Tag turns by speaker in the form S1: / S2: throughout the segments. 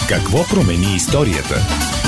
S1: Какво промени историята?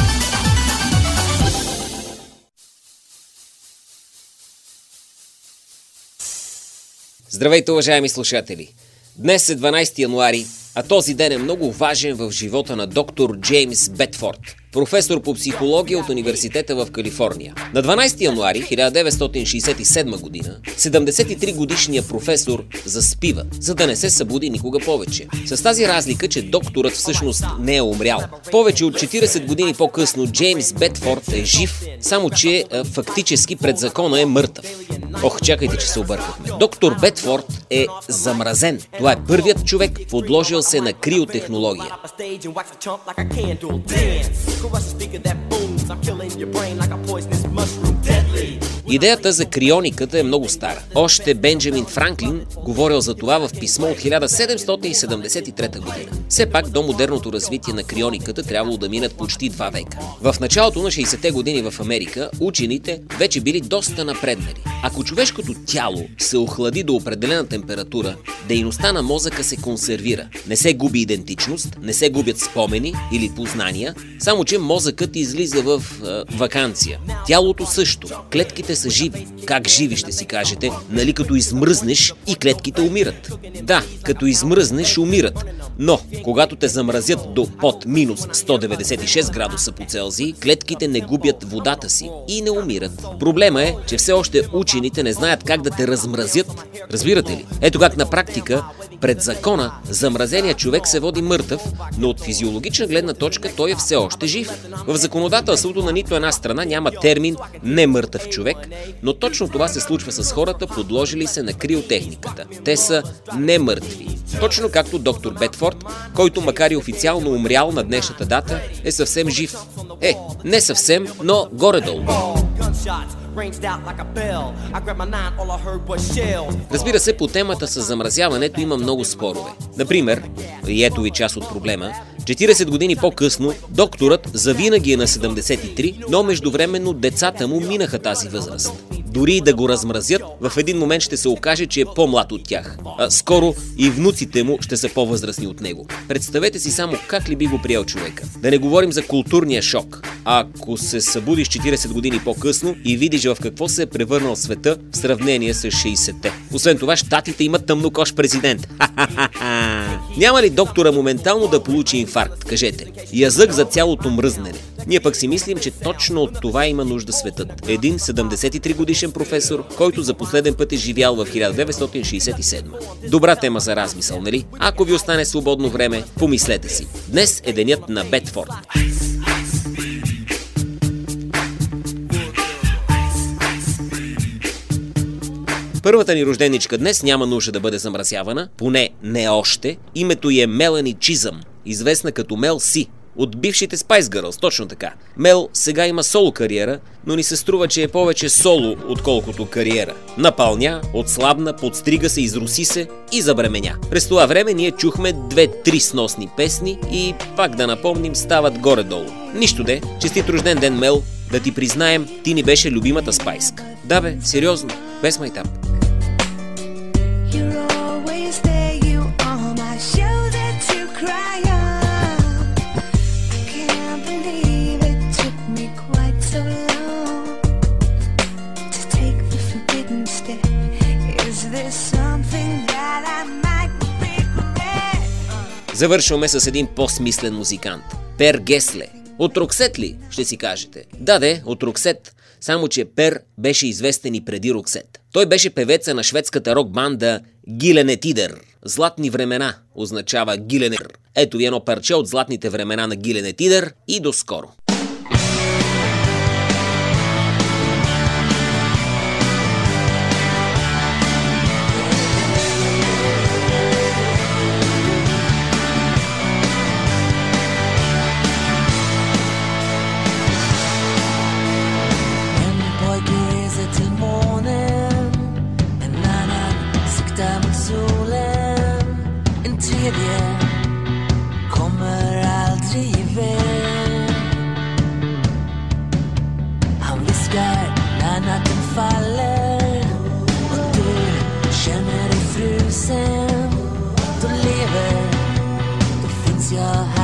S2: Здравейте, уважаеми слушатели! Днес е 12 януари, а този ден е много важен в живота на доктор Джеймс Бедфорд, професор по психология от Университета в Калифорния. На 12 януари 1967 година 73-годишният професор заспива, за да не се събуди никога повече. С тази разлика, че докторът всъщност не е умрял. Повече от 40 години по-късно Джеймс Бедфорд е жив, само че фактически пред закона е мъртъв. Ох, чакайте, че се объркахме. Доктор Бедфорд е замразен. Това е първият човек, подложил се на криотехнология. Идеята за криониката е много стара. Още Бенджамин Франклин говорил за това в писмо от 1773 година. Все пак до модерното развитие на криониката трябвало да минат почти 2 века. В началото на 60-те години в Америка учените вече били доста напреднали. Ако човешкото тяло се охлади до определена температура, дейността на мозъка се консервира. Не се губи идентичност, не се губят спомени или познания, само че мозъкът излиза в ваканция. Тялото също. Клетките са живи. Как живи, ще си кажете? Нали като измръзнеш и клетките умират? Да, като измръзнеш умират. Но, когато те замразят до под минус 196 градуса по Целзий, клетките не губят водата си и не умират. Проблема е, че все още учените не знаят как да те размразят. Разбирате ли? Ето как на практика, пред закона, замразеният човек се води мъртъв, но от физиологична гледна точка той е все още жив. В законодателството на нито една страна няма термин немъртъв човек, но точно това се случва с хората, подложили се на криотехниката. Те са немъртви. Точно както доктор Бедфорд, който макар и официално умрял на днешната дата, е съвсем жив. Не съвсем, но горе-долу. Разбира се, по темата с замразяването има много спорове. Например, и ето ви част от проблема, 40 години по-късно докторът завинаги е на 73, но междувременно децата му минаха тази възраст. Дори и да го размразят, в един момент ще се окаже, че е по-млад от тях. Скоро и внуците му ще са по-възрастни от него. Представете си само как ли би го приел човека. Да не говорим за културния шок. Ако се събудиш 40 години по-късно и видиш в какво се е превърнал света в сравнение с 60-те. Освен това, щатите имат тъмнокож президент. Няма ли доктора моментално да получи инфаркт? Кажете. Язък за цялото мръзнене. Ние пък си мислим, че точно от това има нужда светът. Един 73 годишен професор, който за последен път е живял в 1967. Добра тема за размисъл, нали? Ако ви остане свободно време, помислете си. Днес е денят на Бедфорд. Първата ни рожденичка днес няма нужда да бъде замразявана, поне не още. Името й е Мелани Чизъм, известна като Мел Си. От бившите Spice Girls, точно така. Мел сега има соло кариера, но ни се струва, че е повече соло, отколкото кариера. Напълня, отслабна, подстрига се, изруси се и забременя. През това време ние чухме 2-3 сносни песни и пак да напомним стават горе-долу. Нищо де, честит рожден ден, Мел, да ти признаем, ти ни беше любимата спайска. Да бе, сериозно, без майтап. Завършваме с един по-смислен музикант. Пер Гесле. От Роксет ли, ще си кажете? Да, от Роксет. Само че Пер беше известен и преди Роксет. Той беше певеца на шведската рок-банда Gyllene Tider. Златни времена означава Gyllene. Ето ви едно парче от златните времена на Gyllene Tider и до скоро.
S3: Kommer aldrig iväg. Han viskar när natten faller och du känner dig frusen. Då lever, då finns jag här.